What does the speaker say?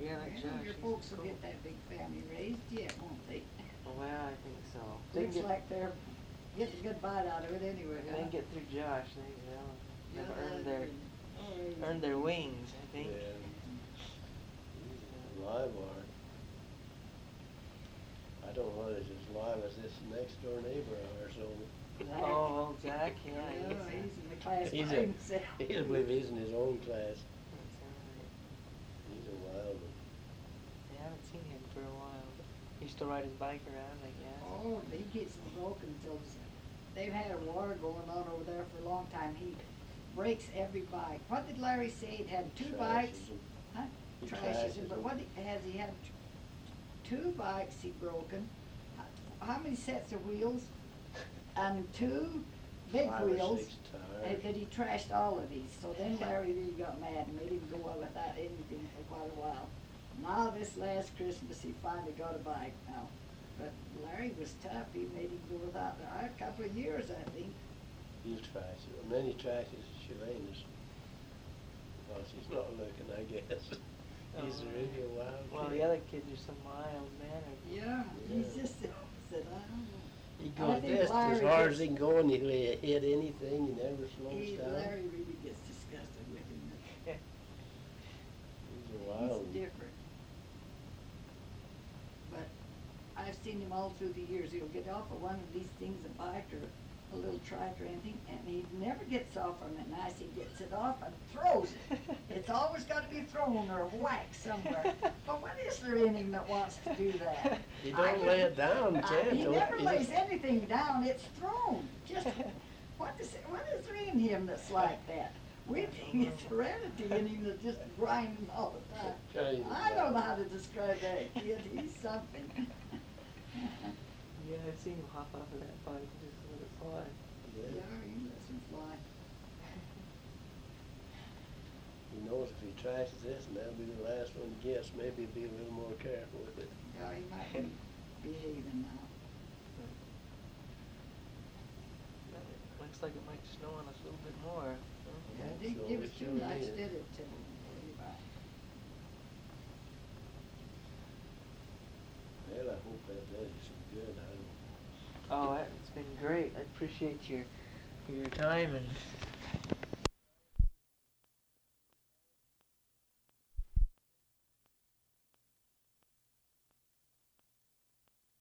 Yeah, like Well, Josh. your he's folks will cool. get that big family raised yet, won't they? Well, I think so. They Looks can get, like they're getting a good bite out of it anyway, they huh? can get through Josh. They've Yeah, earned their wings, I think. Yeah. He's a live wire. I don't know if he's as live as this next door neighbor of ours, so. Oh, Zach, yeah, Yeah, he's he's in the class by He's himself. I believe he's in his own class. that's right. He's a wild one. I haven't seen him for a while. He used to ride his bike around, I guess. Oh, he gets them broken till they've had a war going on over there for a long time. He breaks every bike. What did Larry say? He'd had two bikes. Trashes them. Huh? He Trashes them. trashes But them. what he had two bikes he broken. How many sets of wheels? And two big 5 or wheels. 6 tires. And he trashed all of these. So then Larry really got mad and made him go out without anything for quite a while. Now this last Christmas he finally got a bike now. But Larry was tough. He made him go without a couple of years, I think. He'll trash it. Many trashes Shelena's. Because he's not looking, I guess. He's Oh, really a wild Well, kid. the other kids are so mild-mannered. Yeah, Yeah. he's just said, I don't know. He I goes think just as Larry hard gets- as he can go and he'll hit anything. He never slows down. Larry really gets disgusted with him. He's a He's wild one. different. But I've seen him all through the years. He'll get off of one of these things, a bike or a little trike or anything, and he never gets off on it nice. He gets it off and throws it. It's always got to be thrown or whacked somewhere. But what is there in him that wants to do that? He I don't lay it down, wouldn't- Chad. He don't never he? lays anything down. It's thrown. Just what is in him that's like that? We think it's heredity in him that's just grinding all the time. Crazy I don't know guy. how to describe that kid. He's something. Yeah, I've seen him hop off of that bike and just let it fly. Yeah, Yeah. he lets him fly. He knows if he trashes this and that'll be the last one he gets, maybe he'll be a little more careful with it. Yeah, he might be behaving now. Looks like it might snow on us a little bit more. Yeah, it so didn't give we us too sure much, did. did it, till Levi? Well, I hope that does you some good. Oh, it's been great. I appreciate your time and